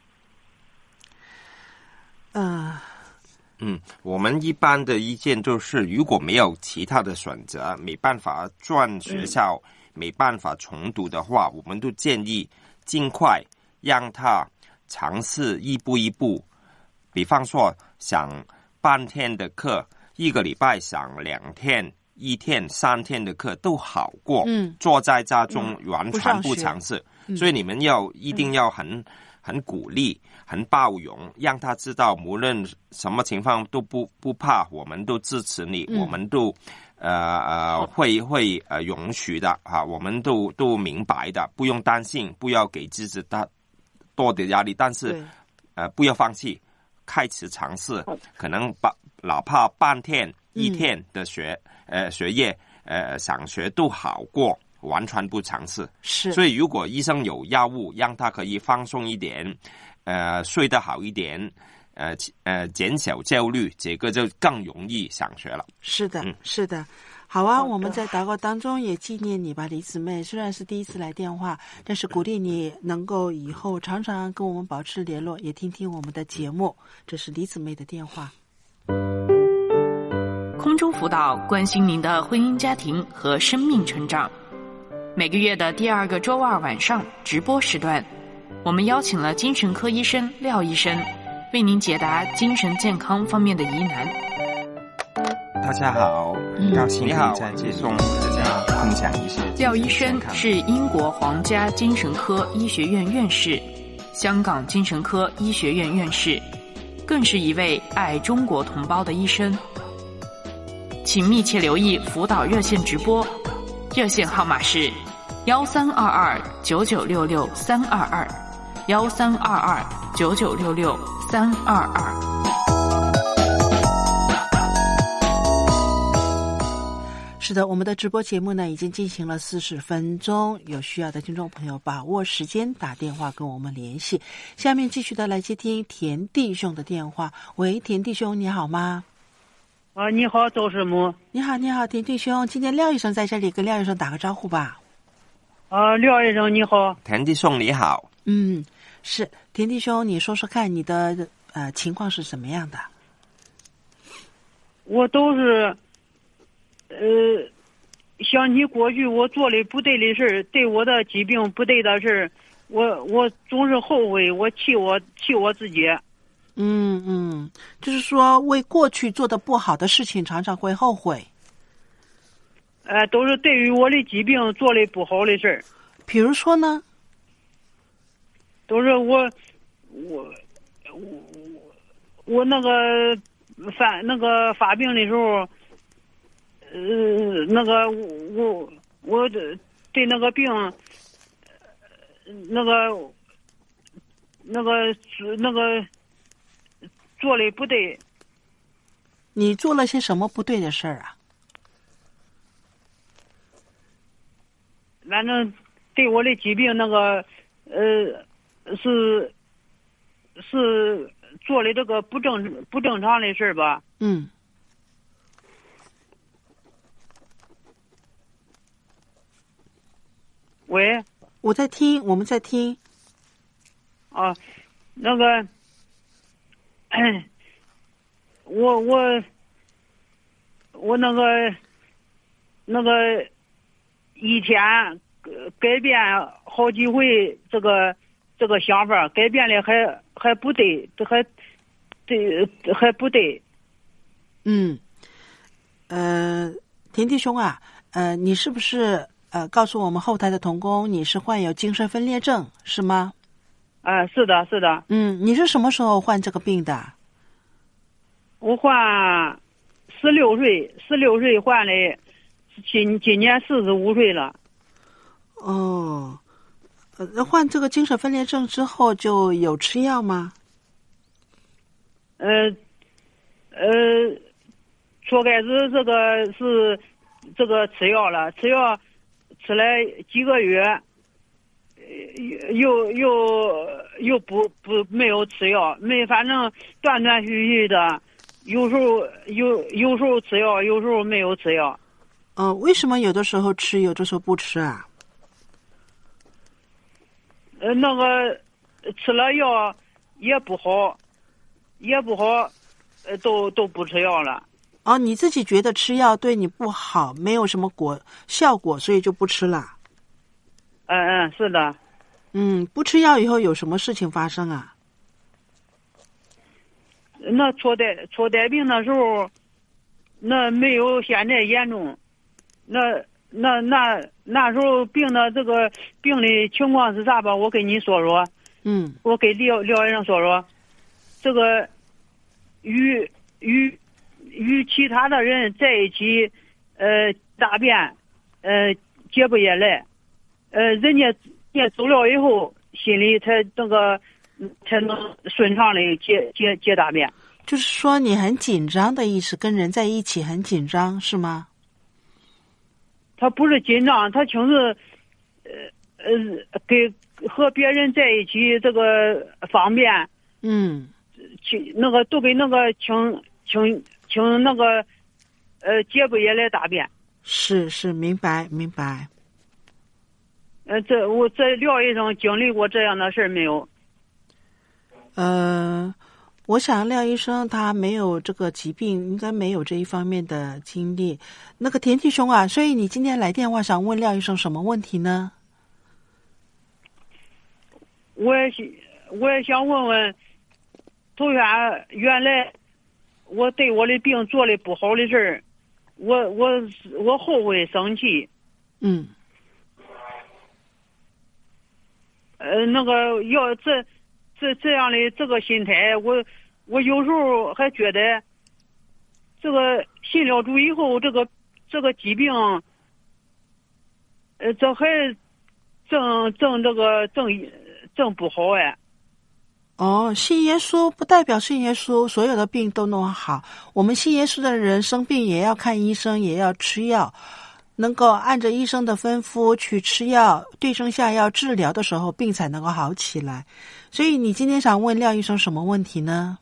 嗯、呃、 嗯，我们一般的意见就是，如果没有其他的选择，没办法转学校，嗯、没办法重读的话，我们都建议尽快让他尝试一步一步。比方说，上半天的课，一个礼拜上两天、一天、三天的课都好过。嗯，坐在家中完全不尝试，嗯、所以你们要一定要很、嗯、很鼓励、很包容，让他知道无论什么情况都不不怕，我们都支持你，嗯、我们都呃呃会会呃允许的啊，我们都都明白的，不用担心，不要给自己大多的压力，但是呃不要放弃。开始尝试，可能把哪怕半天、一天的学、嗯、呃学业呃上学都好过，完全不尝试。 是， 所以如果医生有药物让他可以放松一点，呃睡得好一点，呃呃减少焦虑，这个就更容易上学了。 是的，嗯、是的。好啊，我们在祷告当中也纪念你吧，李姊妹。虽然是第一次来电话，但是鼓励你能够以后常常跟我们保持联络，也听听我们的节目。这是李姊妹的电话。 空中辅导关心您的婚姻家庭和生命成长。每个月的第二个周二晚上直播时段，我们邀请了精神科医生廖医生，为您解答精神健康方面的疑难。 大家好，很高兴可以在接送大家分享一些。 廖医生是英国皇家精神科医学院院士，香港精神科医学院院士，更是一位爱中国同胞的医生。请密切留意辅导热线直播，热线号码是幺三二二九九六六三二二，幺三二二九九六六三二二。 是的，我们的直播节目呢已经进行了四十分钟，有需要的听众朋友把握时间打电话跟我们联系。下面继续的来接听田弟兄的电话。喂，田弟兄你好吗？ 啊，你好，周师母。 你好，你好，田弟兄，今天廖医生在这里，跟廖医生打个招呼吧。 啊，廖医生你好。 田弟兄你好。 嗯，是田弟兄，你说说看你的呃情况是什么样的？ 我都是。呃，想起过去我做的不对的事儿，对我的疾病不对的事儿，我我总是后悔，我气我气我自己。 嗯嗯，就是说为过去做的不好的事情，常常会后悔。 呃，都是对于我的疾病做的不好的事儿。 比如说呢？ 都是我我我我那个发那个发病的时候。呃，那个我我对那个病，那个那个那个做的不对。 你做了些什么不对的事儿啊？ 反正对我的疾病那个呃是是做的这个不正不正常的事儿吧？ 嗯。 喂， 我在听，我们在听。 啊，那个，我我我那个那个以前改变好几回，这个这个想法改变的还还不对，还对还不对。 嗯，呃，田弟兄啊，呃，你是不是？呃，告诉我们后台的同工，你是患有精神分裂症是吗？ 啊、呃，是的，是的。 嗯，你是什么时候患这个病的？ 我患十六岁，十六岁患的，今今年四十五岁了。 哦，呃，患这个精神分裂症之后就有吃药吗？ 呃呃，初开始这个是这个吃药了，吃药。吃了几个月，又又又不不没有吃药，没反正断断续续的，有时候有有时候吃药，有时候没有吃药。 哦、呃，为什么有的时候吃，有的时候不吃啊？ 呃，那个吃了药也不好，也不好，呃，都都不吃药了。 哦，你自己觉得吃药对你不好，没有什么果效果，所以就不吃了。 嗯嗯，是的。 嗯，不吃药以后有什么事情发生啊？ 那初带初带病的时候，那没有现在严重。那那那那时候病的这个病的情况是啥吧？我跟你说说。 嗯。 我给廖廖医生说说，这个与与。与其他的人在一起，呃，大便，呃，解不下来，呃，人家人家走了以后，心里才这个才能顺畅的解解解大便。 就是说你很紧张的意思，跟人在一起很紧张是吗？ 他不是紧张，他就是，呃呃，给和别人在一起这个方便。 嗯。 清那个都给那个清清。请那个，呃，解不下来大便。 是是，明白明白。 呃，这我这廖医生经历过这样的事儿没有？ 呃，我想廖医生他没有这个疾病，应该没有这一方面的经历。那个田弟兄啊，所以你今天来电话想问廖医生什么问题呢？ 我也我也想问问，头先原来。我对我的病做的不好的事儿，我我我后悔生气。 嗯。 呃，那个要这这这样的这个心态，我我有时候还觉得，这个信了主以后，这个这个疾病，呃，这还正正这个正正不好哎。 哦， 哦，信耶稣不代表信耶稣所有的病都弄好，我们信耶稣的人生病也要看医生，也要吃药，能够按着医生的吩咐去吃药，对症下药治疗的时候，病才能够好起来。所以你今天想问廖医生什么问题呢？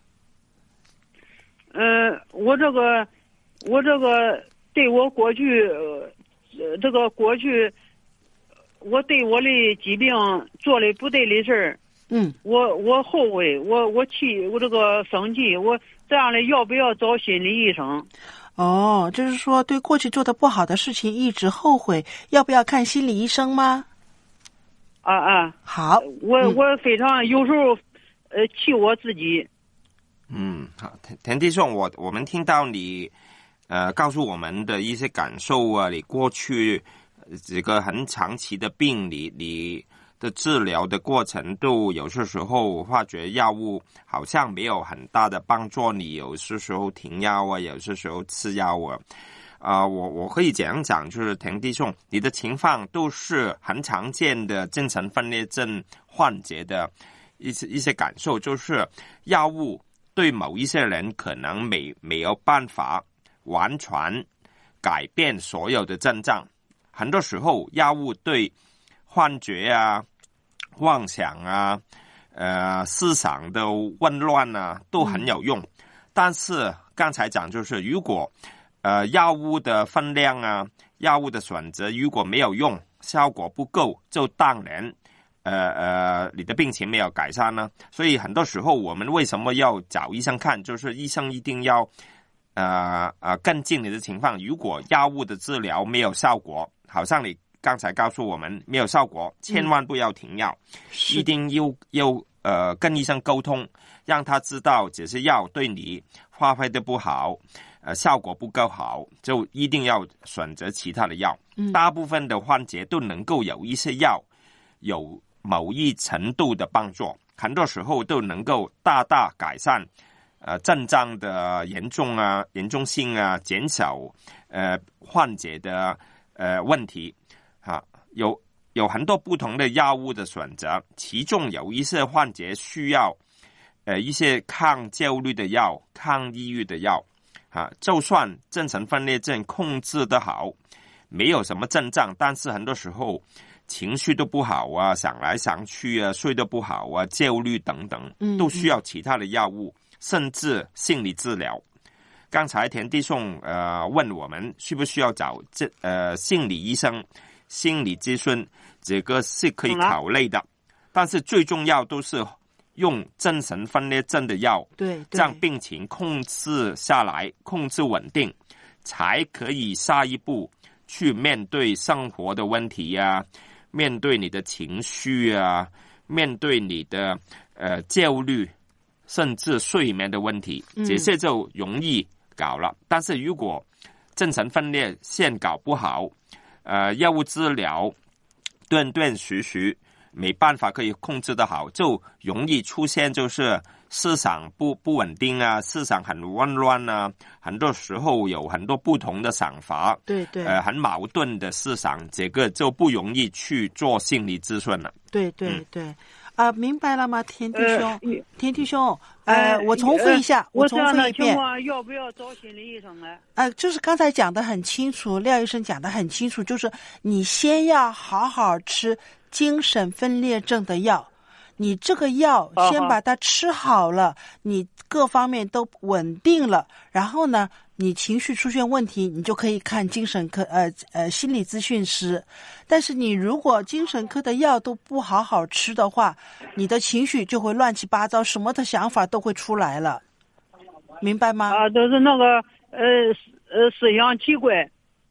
呃，我这个，我这个对我过去，呃，这个过去，我对我的疾病做的不对的事儿， 嗯， 我我后悔，我我气，我这个生气，我这样的要不要找心理医生？ 哦，就是说对过去做的不好的事情一直后悔，要不要看心理医生吗？ 啊啊， 好， 我、 嗯、 我非常有时候，呃，气我自己。 嗯，好，田田弟兄，我我们听到你呃告诉我们的一些感受啊，你过去这个很长期的病，你你的治疗的过程都有些时候发觉药物好像没有很大的帮助，你有些时候停药啊，有些时候吃药啊。啊、呃，我我可以这样讲，就是田弟兄，你的情况都是很常见的精神分裂症患者的一些一些感受，就是药物对某一些人可能没没有办法完全改变所有的症状，很多时候药物对幻觉啊、妄想啊、呃思想的混乱啊都很有用，嗯、但是刚才讲就是如果呃，药物的分量啊，药物的选择如果没有用，效果不够，就当然，呃呃，你的病情没有改善呢。所以很多时候我们为什么要找医生看，就是医生一定要，呃呃跟进你的情况。如果药物的治疗没有效果，好像你刚才告诉我们没有效果，千万不要停药，嗯、一定要要呃跟医生沟通，让他知道这些药对你发挥的不好。呃，效果不够好，就一定要选择其他的药。嗯、大部分的患者都能够有一些药有某一程度的帮助，很多时候都能够大大改善呃症状的严重啊、严重性啊，减少呃患者的呃问题啊。有有很多不同的药物的选择，其中有一些患者需要呃一些抗焦虑的药、抗抑郁的药。啊，就算精神分裂症控制得好，没有什么症状，但是很多时候情绪都不好啊，想来想去啊，睡得不好啊，焦虑等等，都需要其他的药物，嗯嗯甚至心理治疗。刚才田弟兄呃问我们需不需要找这呃心理医生、心理咨询，这个是可以考虑的，但是最重要都是用精神分裂症的药， 对， 让病情控制下来，控制稳定，才可以下一步去面对生活的问题啊，面对你的情绪啊，面对你的呃焦虑，甚至睡眠的问题，这些就容易搞了。嗯、但是如果精神分裂线搞不好，呃，药物治疗断断续续。没办法可以控制得好，就容易出现就是思想不不稳定啊，思想很混乱啊，很多时候有很多不同的想法， 对对， 呃，很矛盾的思想，这个就不容易去做心理咨询了。 对对嗯、 对，啊、呃，明白了吗，田弟兄？ 呃、 田弟兄，呃，我重复一下， 呃、 我重复一遍。 我这样的情况要不要找心理医生呢？ 呃，就是刚才讲的很清楚，廖医生讲的很清楚，就是你先要好好吃精神分裂症的药，你这个药先把它吃好了，你各方面都稳定了，然后呢，你情绪出现问题，你就可以看精神科呃呃心理咨询师。但是你如果精神科的药都不好好吃的话，你的情绪就会乱七八糟，什么的想法都会出来了，明白吗？ 啊，都是那个呃呃思想奇怪。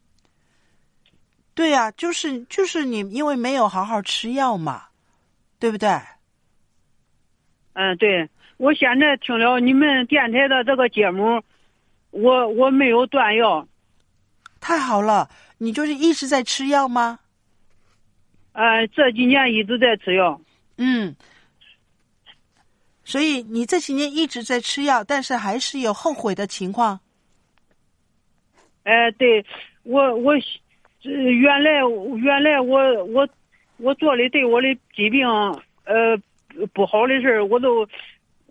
对呀、啊，就是就是你因为没有好好吃药嘛，对不对？ 嗯，对。我现在听了你们电台的这个节目，我我没有断药。 太好了，你就是一直在吃药吗？ 呃，这几年一直在吃药。 嗯。所以你这几年一直在吃药，但是还是有后悔的情况。 哎、呃，对，我我。原来原来我我我做的对我的疾病呃不好的事儿，我都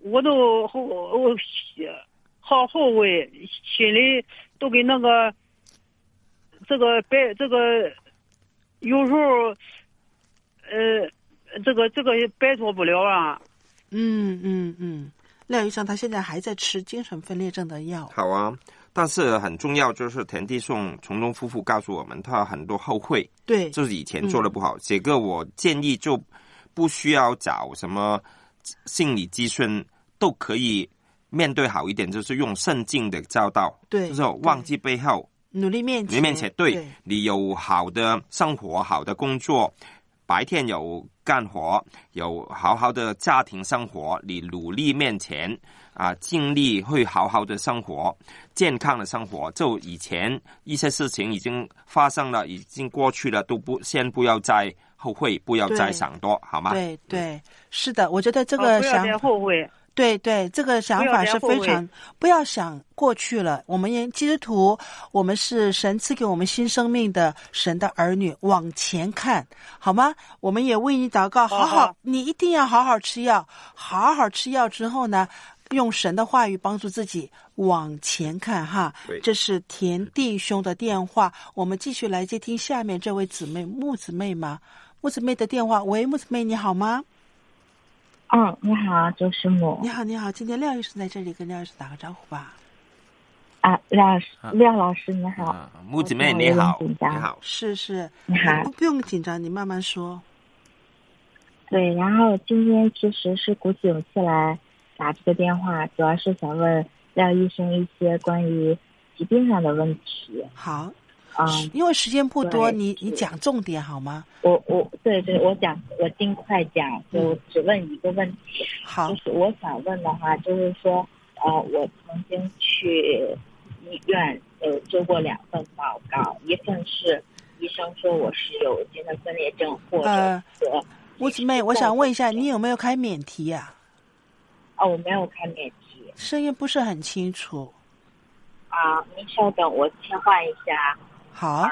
我都后我好后悔，心里都给那个这个白这个有时候呃这个这个摆脱不了啊。 嗯嗯嗯，廖医生他现在还在吃精神分裂症的药。 好啊，但是很重要就是田地颂从中夫妇告诉我们，他很多后悔， 对， 就是以前做的不好。嗯、这个我建议就不需要找什么心理咨询，都可以面对好一点，就是用圣经的教导， 对， 就是忘记背后， 努力面前， 努力面前，对， 对你有好的生活，好的工作。白天有干活，有好好的家庭生活，你努力面前啊，尽力会好好的生活，健康的生活。就以前一些事情已经发生了，已经过去了，都不先不要再后悔，不要再想多，好吗？ 对对，是的，我觉得这个想法、 哦、不要再后悔。 对对，这个想法是非常不要想过去了。我们基督徒，我们是神赐给我们新生命的神的儿女，往前看，好吗？我们也为你祷告，好好，哦、你一定要好好吃药，好好吃药之后呢，用神的话语帮助自己往前看哈。这是田弟兄的电话，我们继续来接听下面这位姊妹木姊妹吗？木姊妹的电话，喂，木姊妹你好吗？ 嗯，你好，周师母。 你好，你好，今天廖医生在这里跟廖医生打个招呼吧。 啊，廖老师，廖老师你好。 啊，木姊妹你好，你好， 是是， 你好， 不用紧张，你慢慢说。 对，然后今天其实是鼓起勇气来打这个电话，主要是想问廖医生一些关于疾病上的问题。 好。 嗯， 因为时间不多，你你讲重点好吗？ 我我对对，我讲我尽快讲，就只问一个问题。 好、 嗯，就是我想问的话，就是说，呃，我曾经去医院呃做过两份报告，一份是医生说我是有精神分裂症，或者呃，吴姊妹，我想问一下，你有没有开免提呀、 啊？哦，我没有开免提， 声音不是很清楚。 啊，您稍等，我切换一下。 好，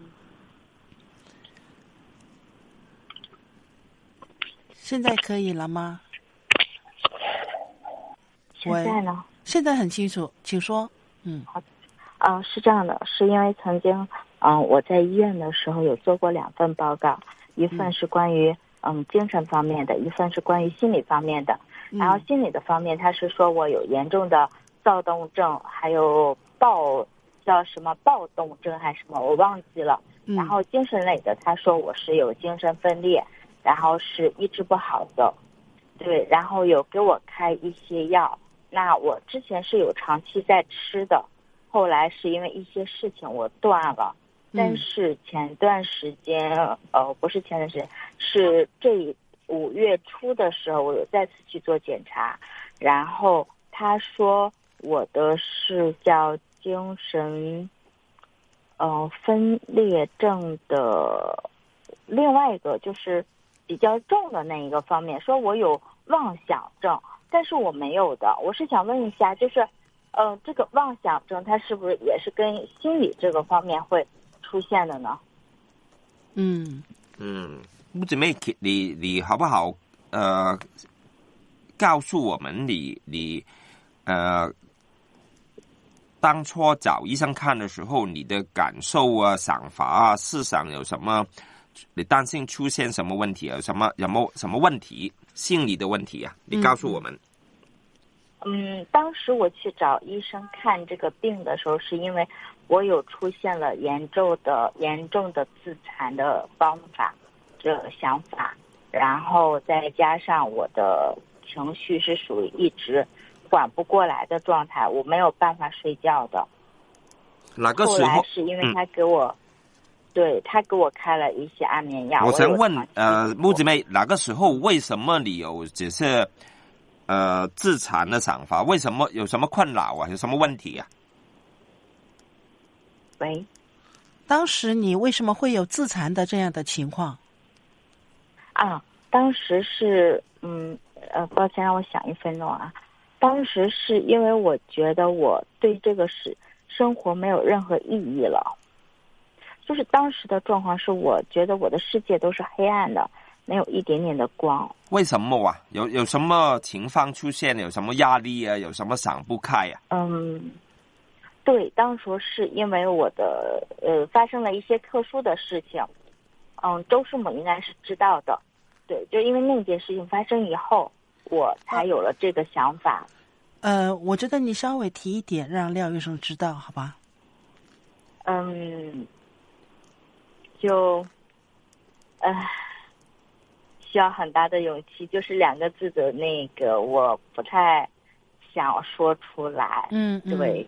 现在可以了吗？ 现在呢？ 现在很清楚，请说。嗯， 好的。啊、呃，是这样的，是因为曾经，嗯、呃，我在医院的时候有做过两份报告，一份是关于嗯精神方面的，一份是关于心理方面的。然后心理的方面，他是说我有严重的躁动症，还有暴。叫什么暴动症还是什么我忘记了、嗯、然后精神类的他说我是有精神分裂，然后是医治不好的，对，然后有给我开一些药，那我之前是有长期在吃的，后来是因为一些事情我断了、嗯、但是前段时间呃不是前段时间是这五月初的时候我有再次去做检查，然后他说我的是叫精神呃分裂症的另外一个就是比较重的那一个方面，说我有妄想症，但是我没有的。我是想问一下，就是呃这个妄想症它是不是也是跟心理这个方面会出现的呢？ 嗯嗯，木姊妹，你你好不好呃告诉我们你你呃当初找医生看的时候，你的感受啊、想法啊、思想有什么？你担心出现什么问题？有什么有没有什么问题？心理的问题啊？你告诉我们。 嗯，当时我去找医生看这个病的时候，是因为我有出现了严重的、严重的自残的方法，这个想法，然后再加上我的情绪是属于一直缓不过来的状态，我没有办法睡觉的。 哪个时候？ 后来是因为他给我，嗯、对他给我开了一些安眠药。 我想问，呃，木姊妹，哪个时候为什么你有只是呃自残的想法？为什么有什么困扰啊？有什么问题啊？ 喂， 当时你为什么会有自残的这样的情况？ 啊，当时是嗯呃，抱歉，让我想一分钟啊。当时是因为我觉得我对这个是生活没有任何意义了，就是当时的状况是我觉得我的世界都是黑暗的， 没有一点点的光。 为什么啊？有有什么情况出现？有什么压力啊？有什么想不开啊？ 嗯，对，当时是因为我的呃发生了一些特殊的事情，嗯，周师母应该是知道的。对，就因为那件事情发生以后，我才有了这个想法。 呃，我觉得你稍微提一点，让廖医生知道，好吧？ 嗯，就，呃，需要很大的勇气，就是两个字的那个，我不太想说出来。 嗯，嗯对，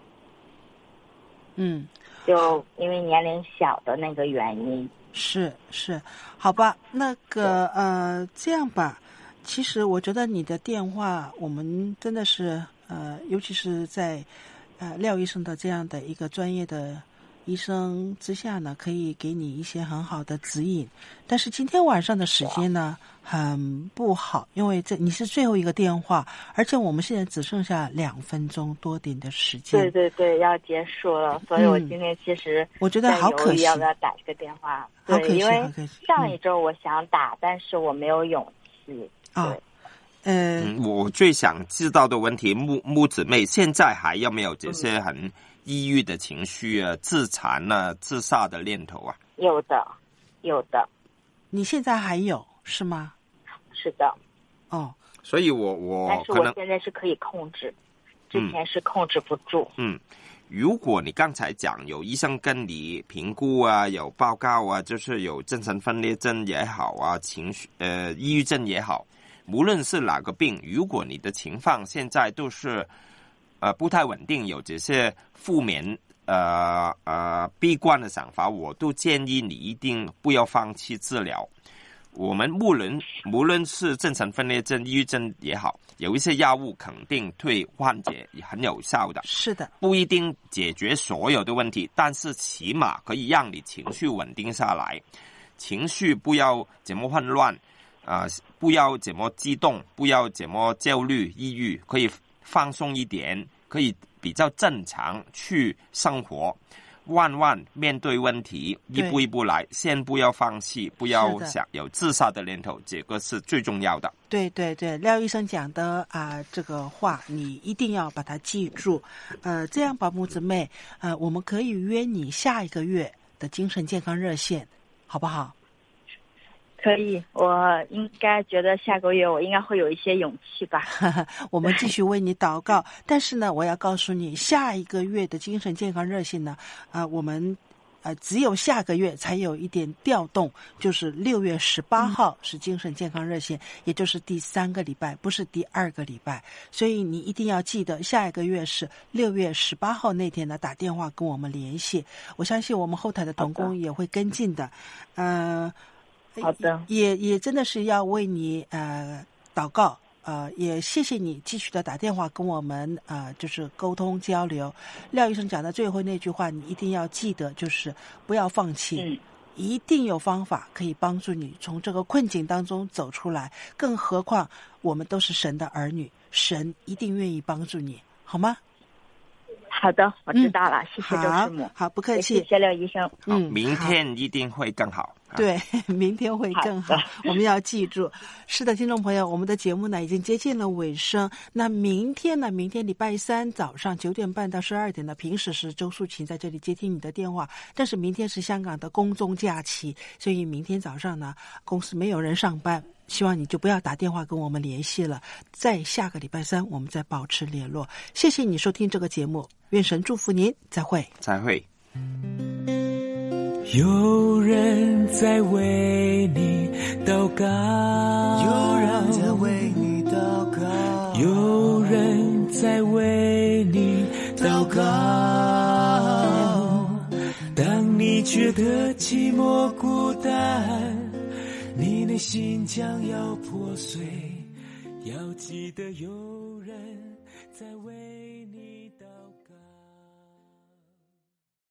嗯， 就因为年龄小的那个原因。 是是，好吧，那个呃，这样吧，其实我觉得你的电话，我们真的是呃，尤其是在呃廖医生的这样的一个专业的医生之下呢，可以给你一些很好的指引。但是今天晚上的时间呢很不好，因为这你是最后一个电话，而且我们现在只剩下两分钟多点的时间。 对对对，要结束了，所以我今天其实我觉得好可惜， 要不要打这个电话？ 好可惜， 因为好可惜。 上一周我想打，嗯、但是我没有勇气。 啊、哦，呃、 嗯，我最想知道的问题，木木姊妹现在还有没有这些很抑郁的情绪啊、自残啊、自杀的念头啊？ 有的，有的。 你现在还有是吗？ 是的。 哦， 所以我我但是我现在是可以控制，之前是控制不住。 嗯，如果你刚才讲有医生跟你评估啊，有报告啊，就是有精神分裂症也好啊，情绪呃抑郁症也好，无论是哪个病，如果你的情况现在都是呃不太稳定，有这些负面呃呃悲观的想法，我都建议你一定不要放弃治疗。我们无论无论是精神分裂症、抑郁症也好，有一些药物肯定对患者很有效的。 是的， 不一定解决所有的问题，但是起码可以让你情绪稳定下来，情绪不要怎么混乱，啊、呃，不要怎么激动，不要怎么焦虑、抑郁，可以放松一点，可以比较正常去生活。万万面对问题，一步一步来，先不要放弃，不要想有自杀的念头，这个是最重要的。 对对对，廖医生讲的啊、呃，这个话你一定要把它记住。呃，这样吧，木姊妹，呃，我们可以约你下一个月的精神健康热线，好不好？ 可以，我应该觉得下个月我应该会有一些勇气吧。 我们继续为你祷告。但是呢，我要告诉你，下一个月的精神健康热线呢，啊、呃，我们呃只有下个月才有一点调动，就是六月十八号是精神健康热线，嗯、也就是第三个礼拜，不是第二个礼拜。所以你一定要记得，下一个月是六月十八号那天呢，打电话跟我们联系。我相信我们后台的同工也会跟进的，呃。 好的， 也也真的是要为你呃祷告，呃，也谢谢你继续的打电话跟我们呃就是沟通交流。廖医生讲的最后那句话，你一定要记得，就是不要放弃， 嗯， 一定有方法可以帮助你从这个困境当中走出来。更何况我们都是神的儿女，神一定愿意帮助你，好吗？ 好的，我知道了， 嗯、 谢谢周师母， 好，不客气， 谢谢廖医生。 嗯，明天一定会更好。 对，明天会更好。我们要记住，是的，听众朋友，我们的节目呢已经接近了尾声。那明天呢？明天礼拜三早上九点半到十二点呢，平时是周素琴在这里接听你的电话，但是明天是香港的公众假期，所以明天早上呢，公司没有人上班。希望你就不要打电话跟我们联系了，在下个礼拜三我们再保持联络。谢谢你收听这个节目，愿神祝福您，再会， 再会。 有人在为你祷告， 有人在为你祷告， 有人在为你祷告。当你觉得寂寞孤单，你内心将要破碎，要记得有人在为你祷告。